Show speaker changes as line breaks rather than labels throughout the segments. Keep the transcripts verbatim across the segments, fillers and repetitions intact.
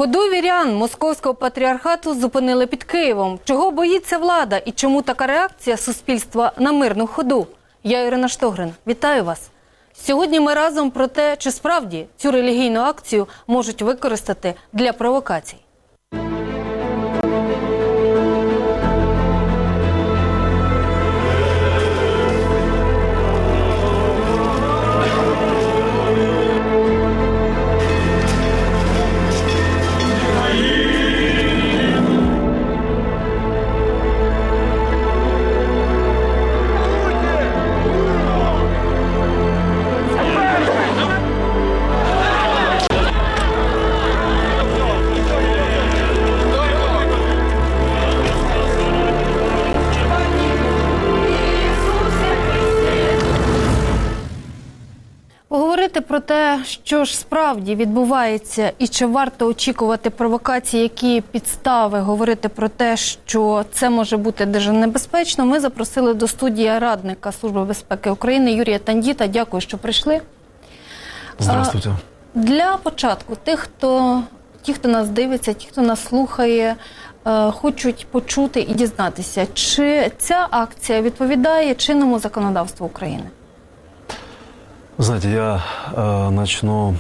Ходу вірян Московського патріархату зупинили під Києвом. Чого боїться влада і чому така реакція суспільства на мирну ходу? Я Ірина Штогрин. Вітаю вас. Сьогодні ми разом про те, чи справді цю релігійну акцію можуть використати для провокацій. Поговорити про те, що ж справді відбувається і чи варто очікувати провокацій, які підстави говорити про те, що це може бути дуже небезпечно, ми запросили до студії радника Служби безпеки України Юрія Тандіта. Дякую, що прийшли.
Здравствуйте.
Для початку, тих, хто, ті, хто нас дивиться, ті, хто нас слухає, хочуть почути і дізнатися, чи ця акція відповідає чинному законодавству України?
Знаете, я э, начну,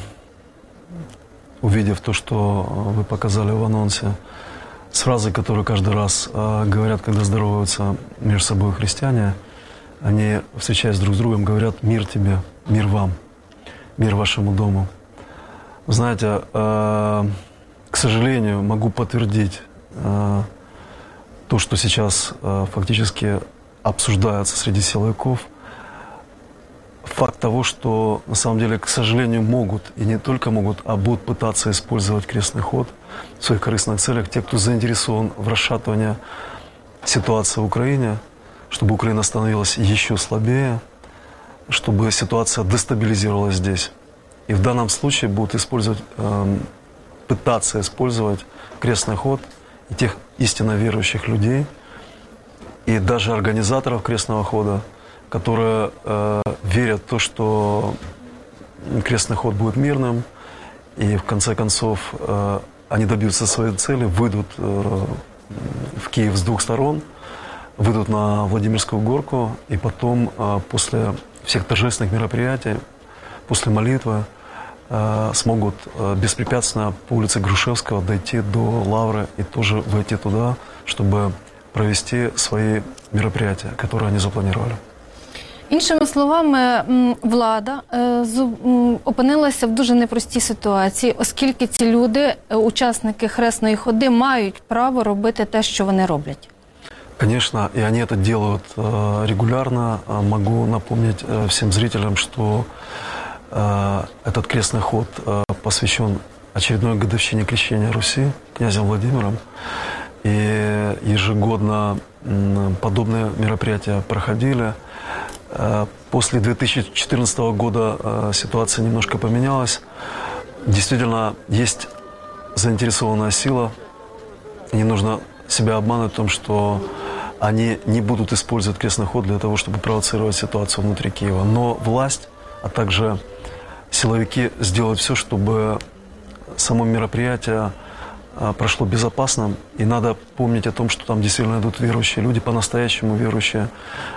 увидев то, что вы показали в анонсе, с фразы, которую каждый раз э, говорят, когда здороваются между собой христиане. Они, встречаясь друг с другом, говорят: «Мир тебе, мир вам, мир вашему дому». Знаете, э, к сожалению, могу подтвердить э, то, что сейчас э, фактически обсуждается среди силовиков. Факт того, что на самом деле, к сожалению, могут, и не только могут, а будут пытаться использовать крестный ход в своих корыстных целях те, кто заинтересован в расшатывании ситуации в Украине, чтобы Украина становилась еще слабее, чтобы ситуация дестабилизировалась здесь. И в данном случае будут использовать, э, пытаться использовать крестный ход и тех истинно верующих людей, и даже организаторов крестного хода, которые э, верят в то, что крестный ход будет мирным, и в конце концов э, они добьются своей цели, выйдут э, в Киев с двух сторон, выйдут на Владимирскую горку, и потом э, после всех торжественных мероприятий, после молитвы, э, смогут э, беспрепятственно по улице Грушевского дойти до Лавры и тоже войти туда, чтобы провести свои мероприятия, которые они запланировали.
Іншими словами, влада опинилася в дуже непростій ситуації, оскільки ці люди, учасники хресної ходи, мають право робити те, що вони роблять.
Конечно, и они это делают регулярно. Могу напомнить всем зрителям, что этот крестный ход посвящен очередной годовщине крещения Руси князем Владимиром. И ежегодно подобные мероприятия проходили. После две тысячи четырнадцатого года ситуация немножко поменялась. Действительно, есть заинтересованная сила. Не нужно себя обманывать в том, что они не будут использовать крестный ход для того, чтобы провоцировать ситуацию внутри Киева. Но власть, а также силовики сделают все, чтобы само мероприятие прошло безопасно. И надо помнить о том, что там действительно идут верующие люди, по-настоящему верующие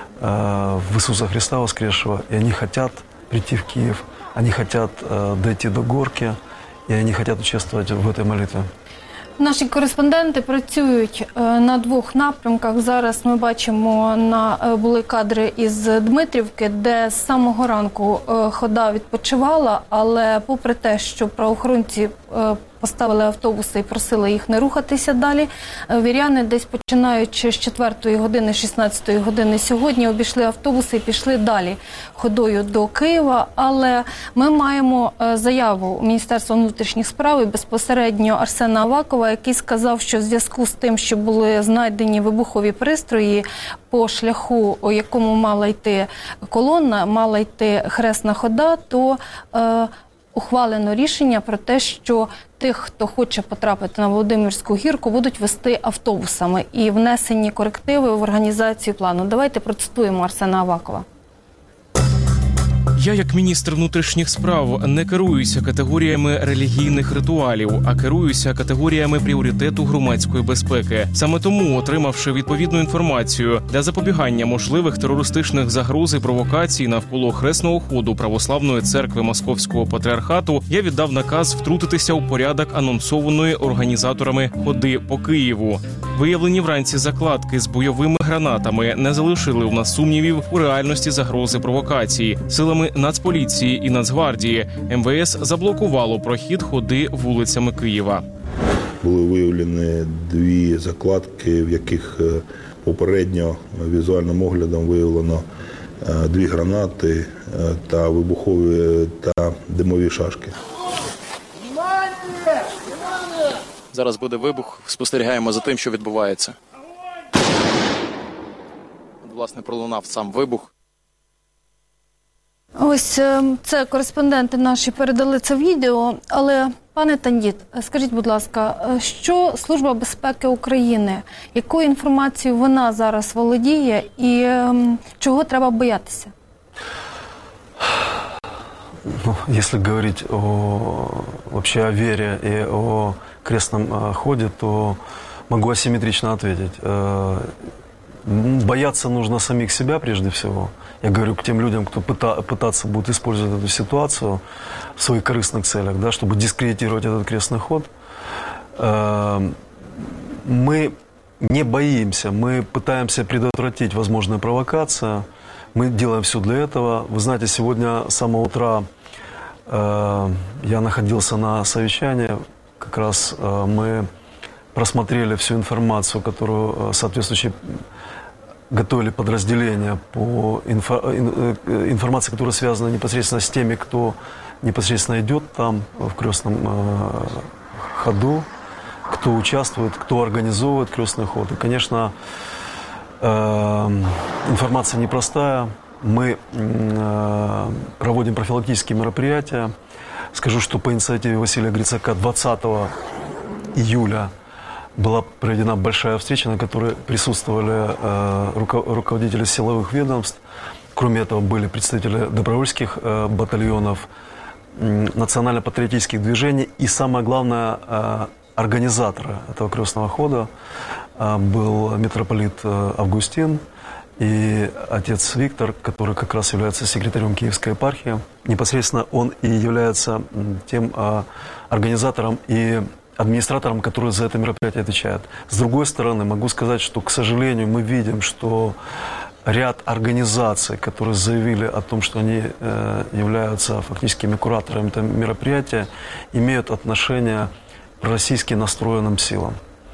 в Иисуса Христа воскресшего, и они хотят прийти в Киев, они хотят дойти до горки, и они хотят участвовать в этой молитве.
Наші кореспонденти працюють на двох напрямках. Зараз ми бачимо, на, були кадри із Дмитрівки, де з самого ранку хода відпочивала, але попри те, що правоохоронці поставили автобуси і просили їх не рухатися далі, віряни десь починаючи з четвертої години, шістнадцятої години сьогодні обійшли автобуси і пішли далі ходою до Києва. Але ми маємо заяву Міністерства внутрішніх справ і безпосередньо Арсена Авакова, який сказав, що в зв'язку з тим, що були знайдені вибухові пристрої по шляху, у якому мала йти колона, мала йти хресна хода, то е, ухвалено рішення про те, що тих, хто хоче потрапити на Володимирську гірку, будуть вести автобусами і внесені корективи в організацію плану. Давайте процитуємо Арсена Авакова.
Я, як міністр внутрішніх справ, не керуюся категоріями релігійних ритуалів, а керуюся категоріями пріоритету громадської безпеки. Саме тому, отримавши відповідну інформацію для запобігання можливих терористичних загроз і провокацій навколо хресного ходу Православної церкви Московського патріархату, я віддав наказ втрутитися у порядок анонсованої організаторами ходи по Києву. Виявлені вранці закладки з бойовими гранатами не залишили у нас сумнівів у реальності загрози провокації. Силами Нацполіції і Нацгвардії ем ве ес заблокувало прохід ходи вулицями Києва.
Були виявлені дві закладки, в яких попередньо візуальним оглядом виявлено дві гранати та вибухові та димові шашки.
Зараз буде вибух, спостерігаємо за тим, що відбувається. Власне, пролунав сам вибух.
Ось е, це кореспонденти наші передали це відео, але, пане Тандіт, скажіть, будь ласка, що Служба безпеки України, якою інформацією вона зараз володіє і е, чого треба боятися?
Ну, если говорить о, вообще о вере и о крестном э, ходе, то могу асимметрично ответить. Э, бояться нужно самих себя прежде всего. Я говорю к тем людям, кто пыта, пытаться будет использовать эту ситуацию в своих корыстных целях, да, чтобы дискредитировать этот крестный ход. Э, мы не боимся, мы пытаемся предотвратить возможную провокацию. Мы делаем все для этого. Вы знаете, сегодня с самого утра э, я находился на совещании. Как раз э, мы просмотрели всю информацию, которую э, соответствующие готовили подразделения по инфо, э, информации, которая связана непосредственно с теми, кто непосредственно идет там в крестном э, ходу, кто участвует, кто организовывает крестный ход. И, конечно, информация непростая. Мы проводим профилактические мероприятия. Скажу, что по инициативе Василия Грицака двадцатого июля была проведена большая встреча, на которой присутствовали руководители силовых ведомств. Кроме этого, были представители добровольческих батальонов, национально-патриотических движений и, самое главное, организаторы этого крестного хода. Был митрополит Августин и отец Виктор, который как раз является секретарем Киевской епархии. Непосредственно он и является тем организатором и администратором, который за это мероприятие отвечает. С другой стороны, могу сказать, что, к сожалению, мы видим, что ряд организаций, которые заявили о том, что они являются фактическими кураторами этого мероприятия, имеют отношение к пророссийски настроенным силам.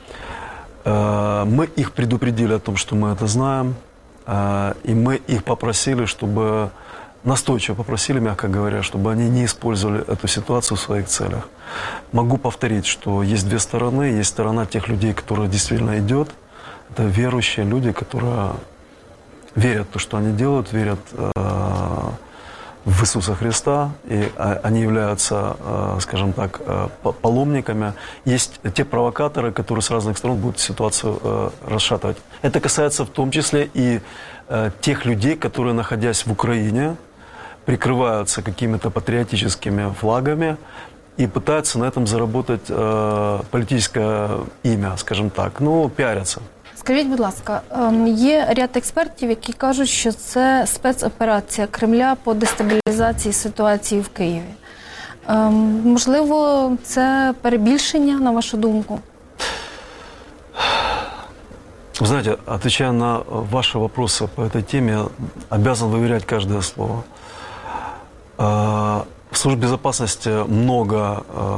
Мы их предупредили о том, что мы это знаем, и мы их попросили, чтобы, настойчиво попросили, мягко говоря, чтобы они не использовали эту ситуацию в своих целях. Могу повторить, что есть две стороны. Есть сторона тех людей, которые действительно идет. Это верующие люди, которые верят в то, что они делают, верят в Иисуса Христа, и они являются, скажем так, паломниками. Есть те провокаторы, которые с разных сторон будут ситуацию расшатывать. Это касается в том числе и тех людей, которые, находясь в Украине, прикрываются какими-то патриотическими флагами и пытаются на этом заработать политическое имя, скажем так, ну, пиарятся.
Скажіть, будь ласка, є ряд експертів, які кажуть, що це спецоперація Кремля по дестабілізації ситуації в Києві. Можливо, це перебільшення, на вашу думку?
Вы знаете, отвечая на ваши вопросы по этой теме, обязан выверять каждое слово. В службе безопасности много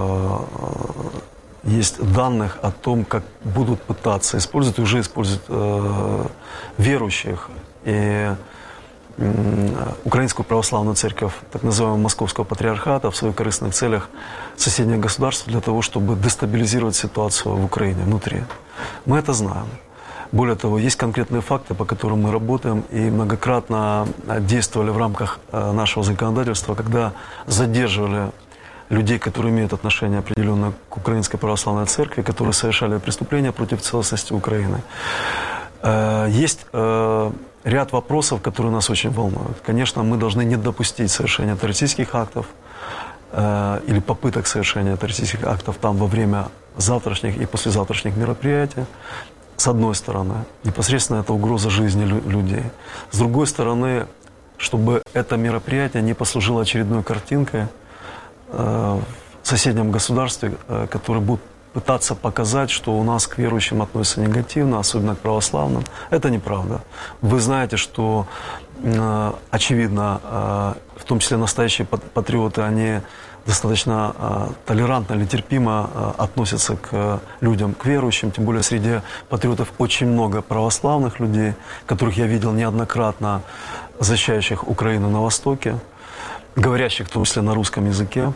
есть данных о том, как будут пытаться использовать, уже используют э, верующих и э, Украинскую православную церковь, так называемого Московского патриархата, в своих корыстных целях соседних государств для того, чтобы дестабилизировать ситуацию в Украине внутри. Мы это знаем. Более того, есть конкретные факты, по которым мы работаем и многократно действовали в рамках нашего законодательства, когда задерживали людей, которые имеют отношение определенно к Украинской православной церкви, которые совершали преступления против целостности Украины. Есть ряд вопросов, которые нас очень волнуют. Конечно, мы должны не допустить совершения террористических актов э, или попыток совершения террористических актов там во время завтрашних и послезавтрашних мероприятий. С одной стороны, непосредственно это угроза жизни лю- людей. С другой стороны, чтобы это мероприятие не послужило очередной картинкой э, в соседнем государстве, э, которое будет пытаться показать, что у нас к верующим относятся негативно, особенно к православным. Это неправда. Вы знаете, что, э, очевидно, э, в том числе настоящие патриоты, они достаточно э, толерантно или терпимо э, относятся к э, людям, к верующим. Тем более среди патриотов очень много православных людей, которых я видел неоднократно, защищающих Украину на Востоке, говорящих в том числе на русском языке.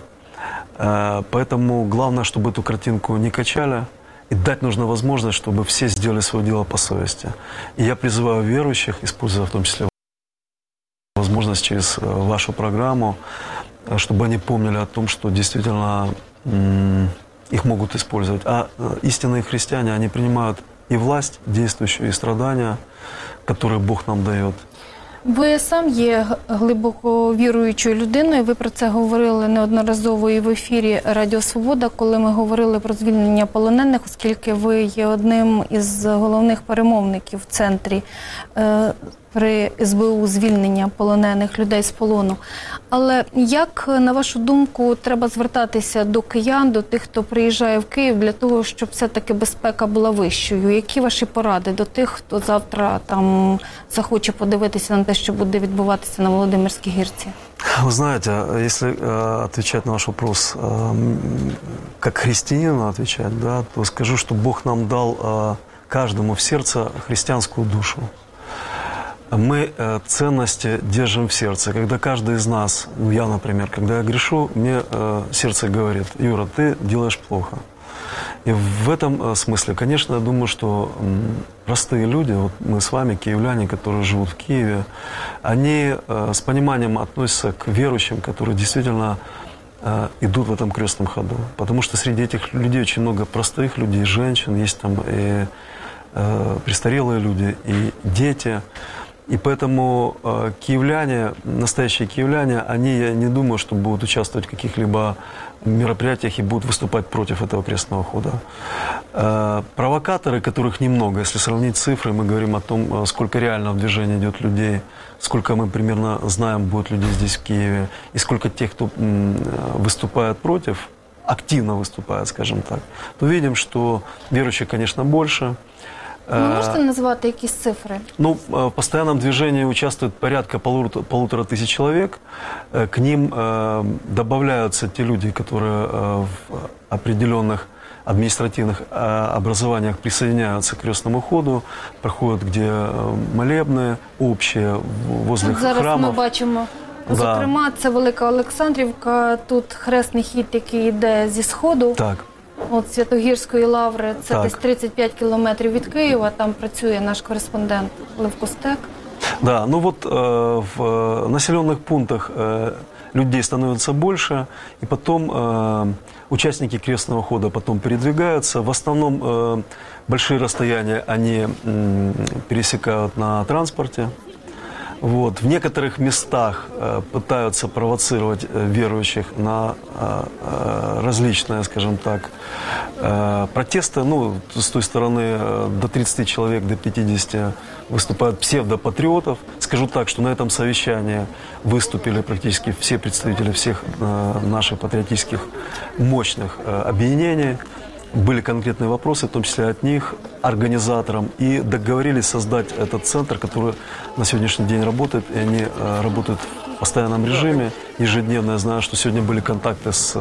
Поэтому главное, чтобы эту картинку не качали, и дать нужно возможность, чтобы все сделали свое дело по совести. И я призываю верующих, используя в том числе возможность через вашу программу, чтобы они помнили о том, что действительно их могут использовать. А истинные христиане, они принимают и власть действующую, і страдания, которые Бог нам дает.
Ви сам є глибоко віруючою людиною. Ви про це говорили неодноразово і в ефірі Радіо Свобода, коли ми говорили про звільнення полонених, оскільки ви є одним із головних перемовників в центрі е, при ес бе у звільнення полонених людей з полону. Але як, на вашу думку, треба звертатися до киян, до тих, хто приїжджає в Київ, для того, щоб все-таки безпека була вищою? Які ваші поради до тих, хто завтра там захоче подивитися на те, що буде відбуватися на Володимирській гірці?
Вы знаете, если э, отвечать на ваш вопрос, э, как христианину отвечать, да, то скажу, что Бог нам дал э, каждому в сердце христианскую душу. Мы э, ценности держим в сердце. Когда каждый из нас, ну я, например, когда я грешу, мне э, сердце говорит: Юра, ты делаешь плохо. И в этом э, смысле, конечно, я думаю, что э, простые люди, вот мы с вами, киевляне, которые живут в Киеве, они э, с пониманием относятся к верующим, которые действительно э, идут в этом крестном ходу. Потому что среди этих людей очень много простых людей, женщин, есть там и э, престарелые люди, и дети. И поэтому э, киевляне, настоящие киевляне, они, я не думаю, что будут участвовать в каких-либо мероприятиях и будут выступать против этого крестного хода. Э, провокаторы, которых немного, если сравнить цифры, мы говорим о том, сколько реально в движении идет людей, сколько мы примерно знаем будет людей здесь в Киеве, и сколько тех, кто м, выступает против, активно выступает, скажем так, то видим, что верующих, конечно, больше.
Ви можете назвати якісь цифри?
Ну, в постоянном движении участвует порядка полутора, полутора тысяч человек. К ним э, добавляются те люди, которые э, в определенных административных э, образованиях присоединяются к крестному ходу, проходят где э, молебны общие возле
Зараз
храмов.
ми бачимо,
Да.
зокрема, це Велика Олександрівка, тут хресний хід, який йде зі сходу.
Так.
От Святогірської лаври, це
Так.
десь тридцять п'ять кілометрів від Києва, там працює наш кореспондент Лев Костек.
Да, ну вот э, в э, населенных пунктах э, людей становится больше, и потом э, участники крестного хода потом передвигаются. В основном э, большие расстояния они э, пересекают на транспорте. Вот. В некоторых местах э, пытаются провоцировать э, верующих на э, э, различные, скажем так, э, протесты. Ну, с той стороны э, до тридцати человек, до пятидесяти выступают псевдопатриотов. Скажу так, что на этом совещании выступили практически все представители всех э, наших патриотических мощных э, объединений. Были конкретные вопросы, в том числе от них, организаторам, и договорились создать этот центр, который на сегодняшний день работает, и они э, работают в постоянном режиме, ежедневно. Я знаю, что сегодня были контакты с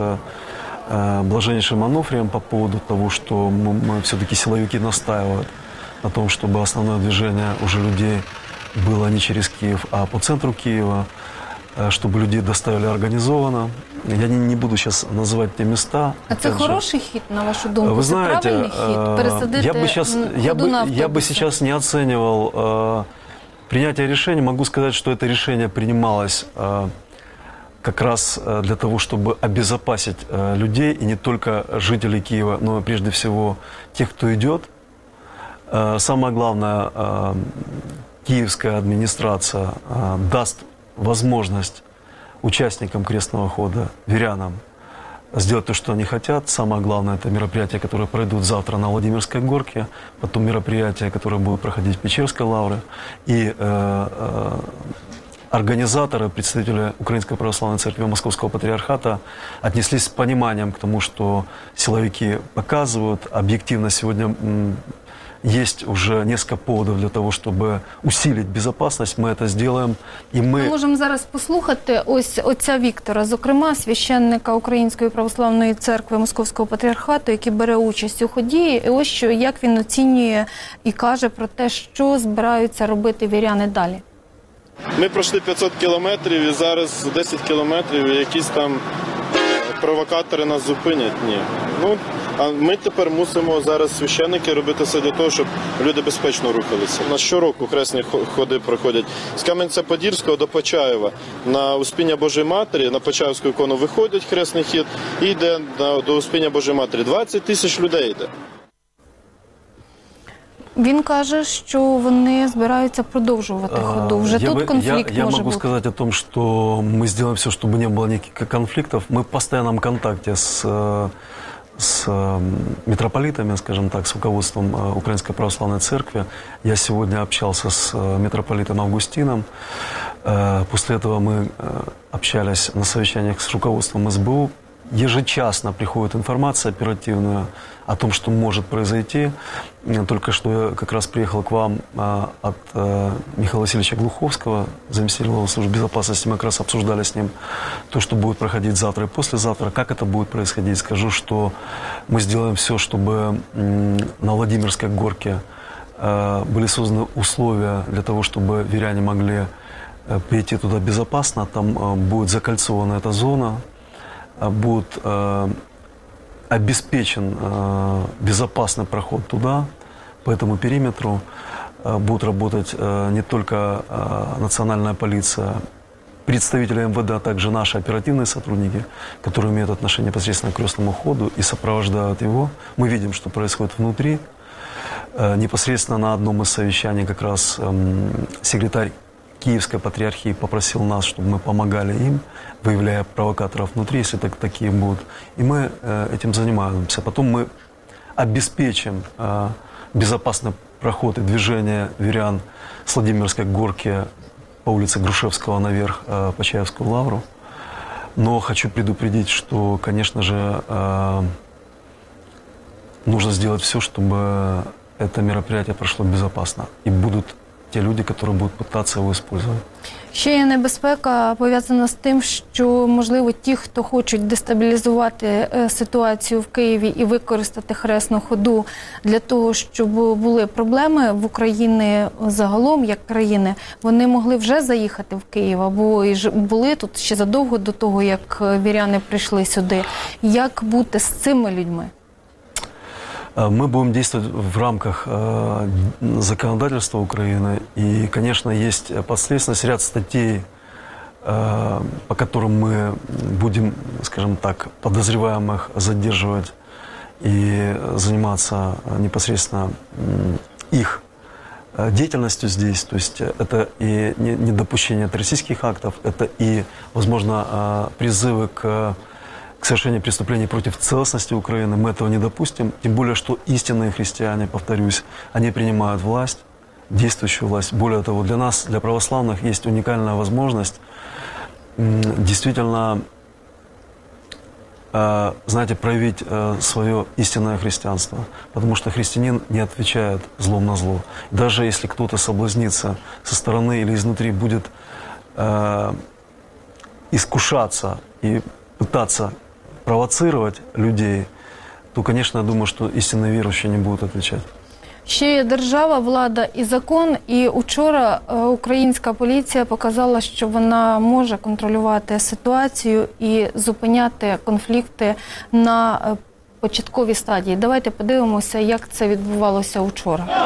э, блаженнейшим Ануфрием по поводу того, что мы, мы все-таки силовики настаивают на том, чтобы основное движение уже людей было не через Киев, а по центру Киева, чтобы людей доставили организованно. Я не, не буду сейчас называть те места.
А це хороший хід, на вашу думку?
Вы
Це
знаете,
правильний хід? Пересадити
я бы, сейчас, я,
ходу на
бы, я бы
автобуси?
сейчас не оценивал э, принятие решения. Могу сказать, что это решение принималось э, как раз э, для того, чтобы обезопасить э, людей, и не только жителей Киева, но прежде всего тех, кто идет. Э, самое главное, э, киевская администрация э, даст возможность участникам крестного хода, верянам, сделать то, что они хотят. Самое главное, это мероприятия, которые пройдут завтра на Владимирской горке, потом мероприятия, которые будут проходить в Печерской лавре. И э, э, организаторы, представители Украинской Православной Церкви Московского Патриархата отнеслись с пониманием к тому, что силовики показывают. Объективно сегодня м, есть уже несколько поводов для того, щоб усилити безпечність. Ми це зробимо. І ми...
Ми можемо зараз послухати ось отця Віктора, зокрема, священника Української Православної Церкви Московського Патріархату, який бере участь у ході. І ось що, як він оцінює і каже про те, що збираються робити віряни далі.
Ми пройшли п'ятсот кілометрів і зараз десять кілометрів і якісь там провокатори нас зупинять. Ні. Ну, а ми тепер мусимо зараз, священники, робити все для того, щоб люди безпечно рухалися. У нас щороку хресні ходи проходять з Кам'янця-Подільського до Почаєва. На Успіння Божої Матері, на Почаївську ікону виходить хресний хід і йде до Успіння Божої Матері. двадцять тисяч людей йде.
Він каже, що вони збираються продовжувати ходу. Вже
я
тут
бы,
конфликт
я, я
може
могу
бути.
сказать о том, что мы сделаем все, чтобы не было никаких конфликтов. Мы в постоянном контакте с, с митрополитами, скажем так, с руководством Украинской Православной Церкви. Я сегодня общался с митрополитом Августином. После этого мы общались на совещаниях с руководством эс бэ у. Ежечасно приходит информация оперативная о том, что может произойти. Только что я как раз приехал к вам а, от а, Михаила Васильевича Глуховского, заместителя главы службы безопасности. Мы как раз обсуждали с ним то, что будет проходить завтра и послезавтра. Как это будет происходить? Скажу, что мы сделаем все, чтобы м, на Владимирской горке а, были созданы условия для того, чтобы веряне могли а, прийти туда безопасно. Там а, будет закольцована эта зона. Будет э, обеспечен э, безопасный проход туда, по этому периметру. Э, будут работать э, не только э, национальная полиция, представители эм вэ дэ, а также наши оперативные сотрудники, которые имеют отношение непосредственно к крестному ходу и сопровождают его. Мы видим, что происходит внутри. Э, непосредственно на одном из совещаний как раз э, секретарь Киевской патриархии попросил нас, чтобы мы помогали им, выявляя провокаторов внутри, если так, такие будут. И мы э, этим занимаемся. Потом мы обеспечим э, безопасный проход и движение верян с Владимирской горки по улице Грушевского наверх э, по Чаевскую лавру. Но хочу предупредить, что, конечно же, э, нужно сделать все, чтобы это мероприятие прошло безопасно. И будут ті люди, які будуть намагатися його використовувати.
Ще є небезпека, пов'язана з тим, що, можливо, ті, хто хочуть дестабілізувати ситуацію в Києві і використати хресну ходу для того, щоб були проблеми в Україні загалом, як країни, вони могли вже заїхати в Київ, або були тут ще задовго до того, як віряни прийшли сюди. Як бути з цими людьми?
Мы будем действовать в рамках э, законодательства Украины. И, конечно, есть подследственность, ряд статей, э, по которым мы будем, скажем так, подозреваемых задерживать и заниматься непосредственно их деятельностью здесь. То есть это и недопущение террористических актов, это и, возможно, э, призывы к... к совершению преступлений против целостности Украины. Мы этого не допустим. Тем более, что истинные христиане, повторюсь, они принимают власть, действующую власть. Более того, для нас, для православных, есть уникальная возможность действительно, знаете, проявить свое истинное христианство. Потому что христианин не отвечает злом на зло. Даже если кто-то соблазнится со стороны или изнутри, будет искушаться и пытаться провоцировать людей, то, конечно, я думаю, что истинные верующие не будут отвечать.
Ще є держава, влада і закон. І учора українська поліція показала, що вона може контролювати ситуацію і зупиняти конфлікти на початковій стадії. Давайте подивимося, як це відбувалося учора.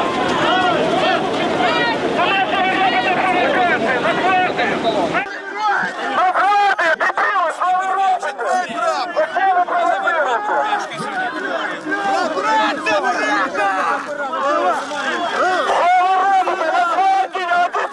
Що ви робите?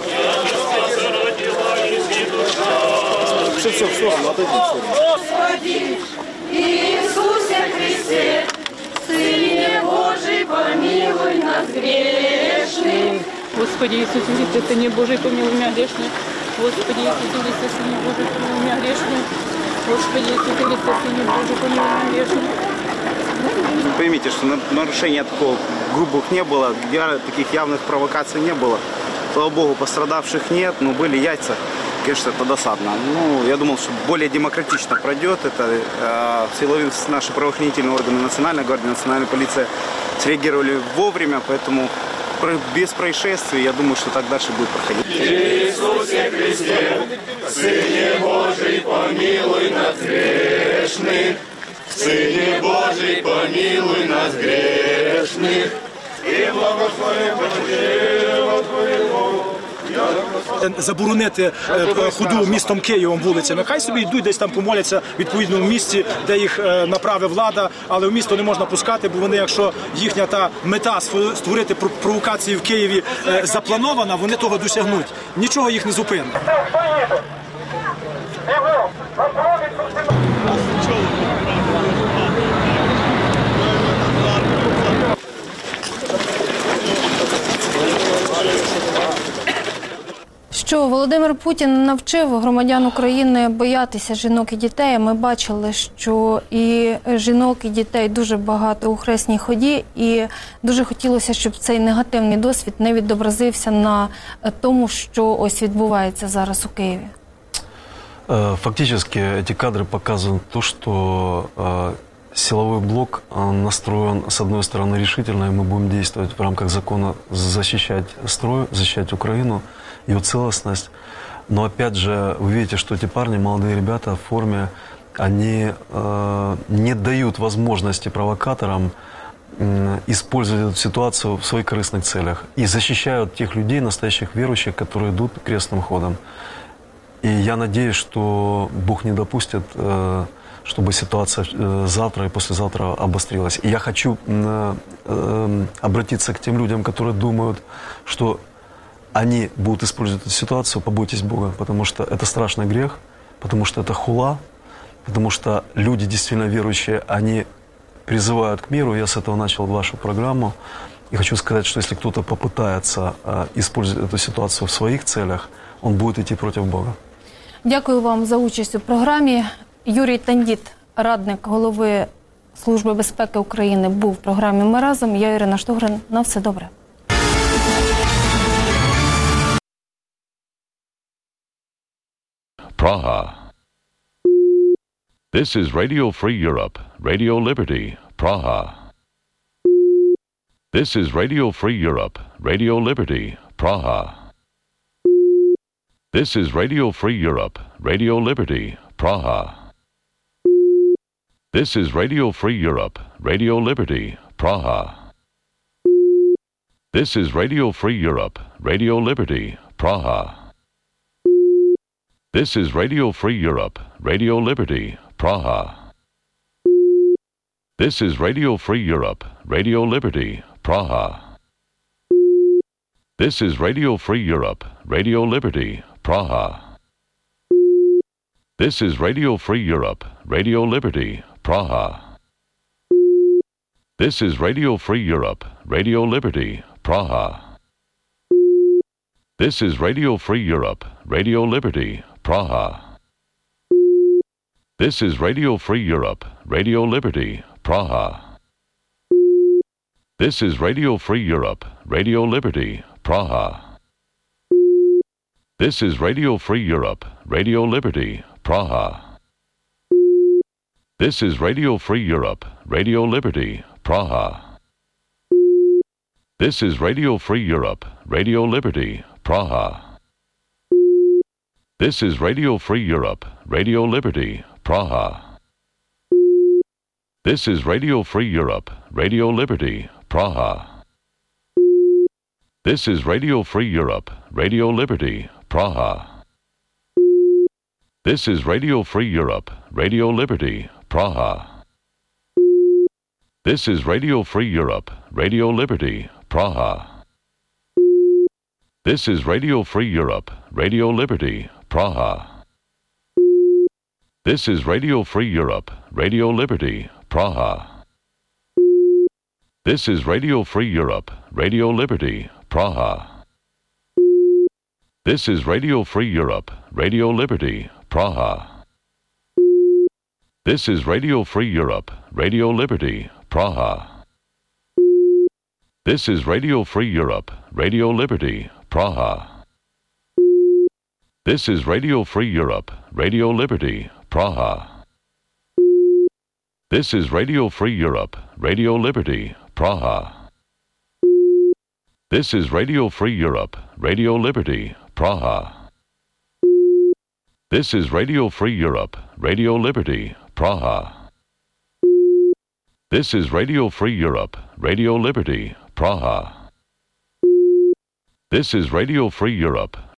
Все, все, все,
Господи Иисусе Христе, Сыне Божий, помилуй нас грешных.
Господи Иисусе Христе, Сыне Божий, помилуй меня грешных. Господи Иисусе Христе, Сыне Божий, помилуй меня грешных. Господи Иисусе Христе, Сыне Божий, помилуй меня грешных.
Поймите, что нарушения такого грубых не было, таких явных провокаций не было. Слава Богу, пострадавших нет, но были яйца. Конечно, это досадно. Ну, я думал, что более демократично пройдет это. Э, силовые наши правоохранительные органы, Национальная гвардия, Национальная полиция среагировали вовремя, поэтому без происшествий, я думаю, что так дальше будет проходить.
Иисусе Христе, Сыне Божий, помилуй нас грешных. Сыне Божий, помилуй нас грешных. И благослови Божьего Твоего.
Заборонити ходу містом Києвом вулицями. Хай собі йдуть десь там помоляться в відповідному місці, де їх направить влада, але в місто не можна пускати, бо вони, якщо їхня та мета створити провокації в Києві запланована, вони того досягнуть. Нічого їх не зупинить.
Що Володимир Путін навчив громадян України боятися жінок і дітей. Ми бачили, що і жінок, і дітей дуже багато у Хресній ході, і дуже хотілося, щоб цей негативний досвід не відобразився на тому, що ось відбувається зараз у Києві.
Фактически эти кадры показывают то, что силовой блок настроен, с одной стороны, решительно, и мы будем действовать в рамках закона, защищать строй, защищать Украину, ее целостность. Но опять же, вы видите, что эти парни, молодые ребята в форме, они э, не дают возможности провокаторам э, использовать эту ситуацию в своих корыстных целях. И защищают тех людей, настоящих верующих, которые идут крестным ходом. И я надеюсь, что Бог не допустит, э, чтобы ситуация э, завтра и послезавтра обострилась. И я хочу э, э, обратиться к тем людям, которые думают, что они будут использовать эту ситуацию. Побойтесь Бога, потому что это страшный грех, потому что это хула, потому что люди, действительно верующие, они призывают к миру. Я с этого начал вашу программу. И хочу сказать, что если кто-то попытается э, использовать эту ситуацию в своих целях, он будет идти против Бога.
Дякую вам за участь у програмі. Юрій Тандіт, радник голови Служби безпеки України, був в програмі «Ми разом». Я Ірина Штогрин. На все добре.
Praha. This is Radio Free Europe, Radio Liberty, Praha. This is Radio Free Europe, Radio Liberty, Praha. This is Radio Free Europe, Radio Liberty, Praha. This is Radio Free Europe, Radio Liberty, Praha. This is Radio Free Europe, Radio Liberty, Praha. This is Radio Free Europe, Radio Liberty, Praha. This is Radio Free Europe, Radio Liberty, Praha. This is Radio Free Europe, Radio Liberty, Praha. This is Radio Free Europe, Radio Liberty, Praha. This is Radio Free Europe, Radio Liberty, Praha. This is Radio Free Europe, Radio Liberty, Praha. This is Radio Free Europe, Radio Liberty, Praha. This is Radio Free Europe, Radio Liberty, Praha. This is Radio Free Europe, Radio Liberty, Praha. This is Radio Free Europe, Radio Liberty, Praha. This is Radio Free Europe, Radio Liberty, Praha. This is Radio Free Europe, Radio Liberty, Praha. This is Radio Free Europe, Radio Liberty, Praha. This is Radio Free Europe, Radio Liberty, Praha. This is Radio Free Europe, Radio Liberty, Praha. This is Radio Free Europe, Radio Liberty, Praha. This is Radio Free Europe, Radio Liberty, Praha. This is Radio Free Europe, Radio Liberty, Praha. This is Radio Free Europe, Radio Liberty, Praha. This is Radio Free Europe, Radio Liberty, Praha. This is Radio Free Europe, Radio Liberty, Praha. This is Radio Free Europe, Radio Liberty, Praha. This is Radio Free Europe, Radio Liberty, Praha. This is Radio Free Europe, Radio Liberty, Praha. This is Radio Free Europe, Radio Liberty, Praha. This is Radio Free Europe, Radio Liberty, Praha. This is Radio Free Europe, Radio Liberty, Praha. This is Radio Free Europe,